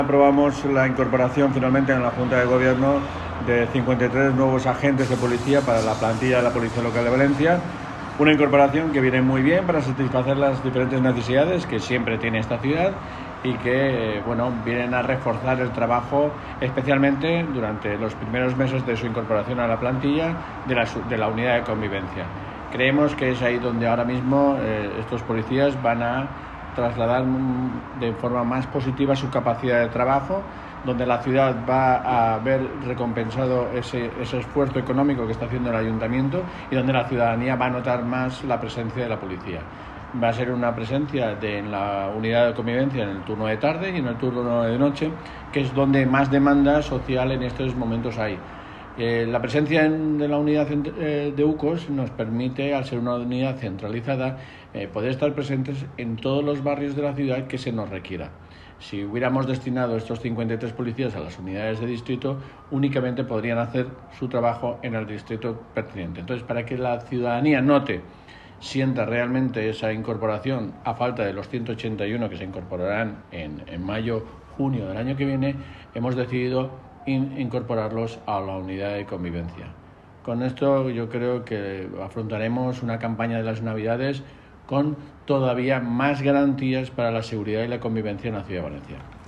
Aprobamos la incorporación finalmente en la Junta de Gobierno de 53 nuevos agentes de policía para la plantilla de la Policía Local de Valencia. Una incorporación que viene muy bien para satisfacer las diferentes necesidades que siempre tiene esta ciudad y que vienen a reforzar el trabajo, especialmente durante los primeros meses de su incorporación a la plantilla de la unidad de convivencia. Creemos que es ahí donde ahora mismo estos policías van a trasladar de forma más positiva su capacidad de trabajo, donde la ciudad va a ver recompensado ese esfuerzo económico que está haciendo el ayuntamiento y donde la ciudadanía va a notar más la presencia de la policía. Va a ser una presencia en la unidad de convivencia en el turno de tarde y en el turno de noche, que es donde más demanda social en estos momentos hay. La presencia de la unidad de UCOS nos permite, al ser una unidad centralizada, poder estar presentes en todos los barrios de la ciudad que se nos requiera. Si hubiéramos destinado estos 53 policías a las unidades de distrito, únicamente podrían hacer su trabajo en el distrito pertinente. Entonces, para que la ciudadanía sienta realmente esa incorporación, a falta de los 181 que se incorporarán en mayo, junio del año que viene, hemos decidido incorporarlos a la unidad de convivencia. Con esto yo creo que afrontaremos una campaña de las Navidades con todavía más garantías para la seguridad y la convivencia en la ciudad de Valencia.